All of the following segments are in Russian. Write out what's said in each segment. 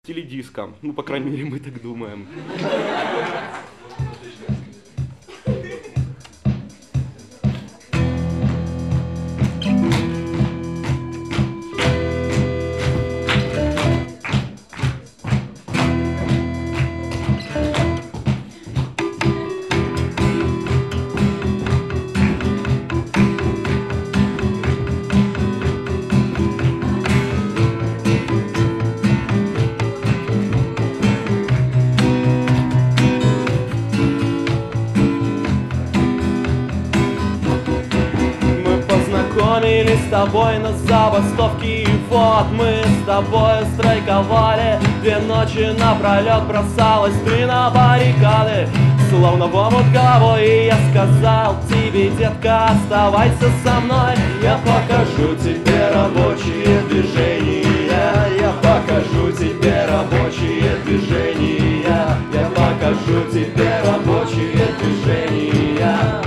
теледиска. Ну, по крайней мере, мы так думаем. Познакомились с тобой на забастовке, и вот мы с тобой страйковали 2 ночи напролет, бросалась ты на баррикады, словно в омут головой. И я сказал тебе: детка, оставайся со мной, я покажу тебе рабочие движения, я покажу тебе рабочие движения, я покажу тебе рабочие движения.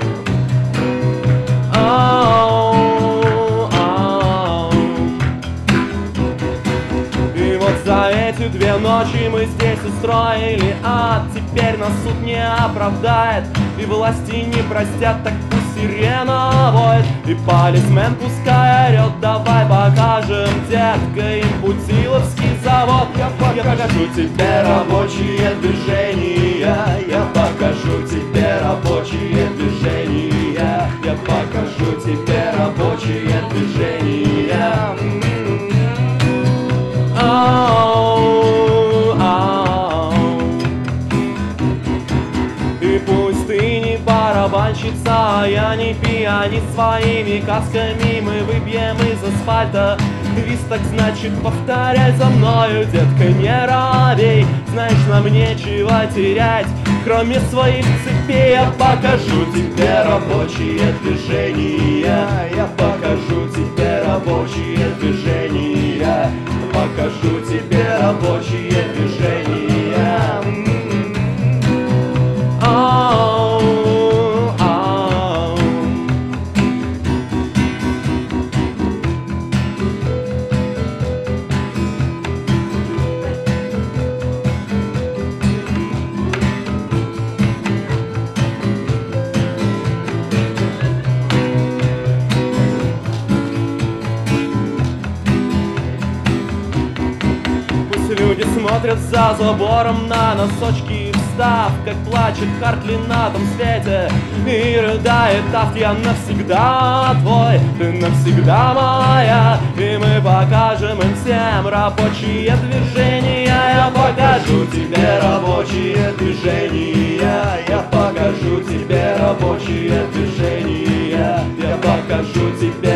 И вот за эти 2 ночи мы здесь устроили ад. Теперь нас суд не оправдает, и власти не простят, так пусть сирена воет, и полисмен пускай орет. Давай покажем, детка, им Путиловский завод. Я покажу тебе рабочие движения, я покажу тебе рабочие движения, я покажу тебе рабочие движения. И пусть ты не барабанщица, а я не пианист, своими касками мы выбьем из асфальта свисток, значит повторяй за мною, детка, не робей. Знаешь, нам нечего терять, кроме своих цепей. Я покажу тебе рабочие движения, я покажу тебе рабочие движения, покажу тебе рабочие движения. Люди смотрят за забором на носочки, встав, как плачет Хартли на том свете, и рыдает Тафт: я навсегда твой, ты навсегда моя. И мы покажем им всем рабочие движения. Я покажу тебе рабочие движения, я покажу тебе рабочие движения, я покажу тебе